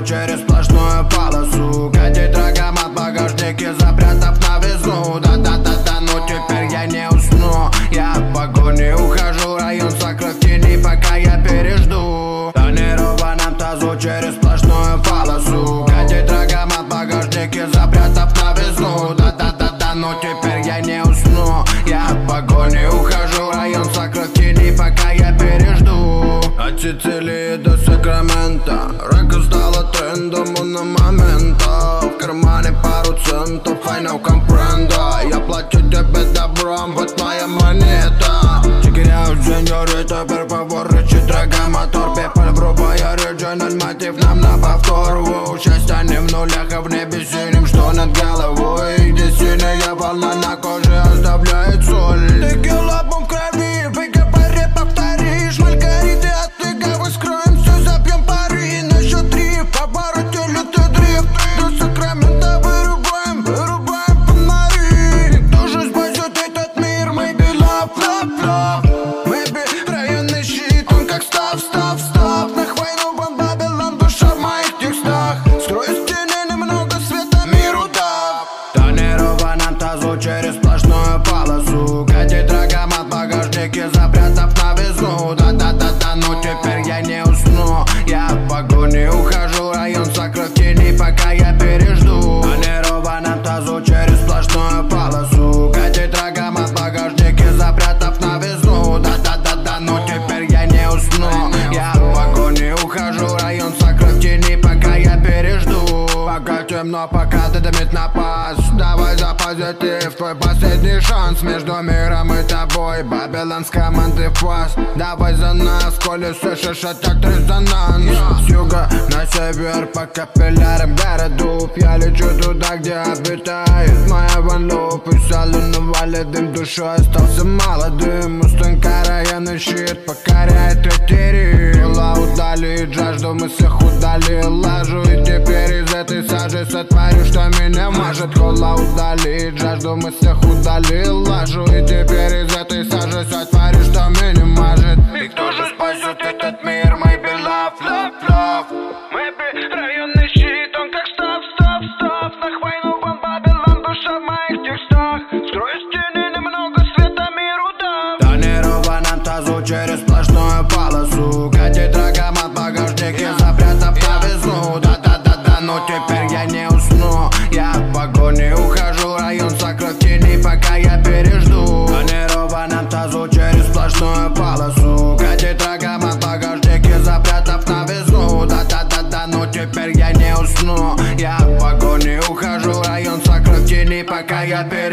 через сплошную полосу. Катит рогомат в багажнике, запрятав на весу. Да-да-да-да, ну теперь я не усну. Я в погоне ухожу, район сакров в тени, пока я пережду. В тонированном тазу через сплошную полосу. Катит рогомат в багажнике, запрятав на весу. Да-да-да-да, ну теперь я не усну. Я в погоне ухожу, район сакров в тени, пока я пережду. От Сицилии до Сакрамента рэка стала трендом на момента. В кармане пару центов, I know comprendo. Я плачу тебе добром, вот моя монета. Чекиряю, сеньорита, per favor, рычит драгомотор. Пепель грубая, оригинал мотив нам на повтор. Счастье не в нулях, а в небе синим, что над головой. Где синяя волна на коже оставляет соль. Текила, бум в крови, выговори, повторишь. Маргариты от легавых скроем, все забьем пары. На счет 3, в повороте лютый дрифт. До Сакрамента вырубаем фонари. Кто же спасет этот мир? Maybe love, love, love. Maybe районный щит, он как став. На хвойну бан Бабилон, душа в моих текстах. Строй из тени, немного света, миру дав. В тонированном тазу через сплошную полосу. Катит рогомат в багажнике, запрятав на весу. Да-да-да-да, ну теперь я не усну. Я в погоне ухожу, район сакров в тени, пока я пережду. В тонированном тазу через сплошную полосу. Катит рогомат в багажнике, запрятав на весу. Да-да-да-да, ну теперь я не усну. Я в погоне ухожу, район сакров в тени, пока я пережду. Пока темно, пока ты дымит на пас. Давай за позитив, твой последний шанс. Между миром и тобой, Бабилон с команды в пас. Давай за нас, коли слышишь атак резонанс. С юга на север по капиллярам городов. Я лечу туда, где обитает моя ванлоп. И салона валит дым, душой остался молодым. Мустанка районный щит покоряет этери. Тела удалит жажду, мы всех удалили лажу. И теперь из этой сажи сотворю, что меня мажет. Кола удалит жажду, мы всех удалили лажу. И теперь из этой сажи сотворю, что меня мажет. И кто же спасет этот мир? Maybe love, love, love. Maybe районный щит, он как став. На хвойну бан Бабилон, душа в моих текстах. Строй из тени, немного света, миру дав. В тонированном тазу через сплошную полосу. Катит рогомат в багажнике, запрятав на весу. Да-да-да-да, ну теперь я не усну. Я в погоне ухожу, район сакров в тени, пока я пережду. В тонированном тазу через сплошную полосу. Катит рогомат в багажнике, запрятав на весу. Да-да-да-да, ну теперь я не усну. Я в погоне ухожу, район сакров в тени, пока я пережду.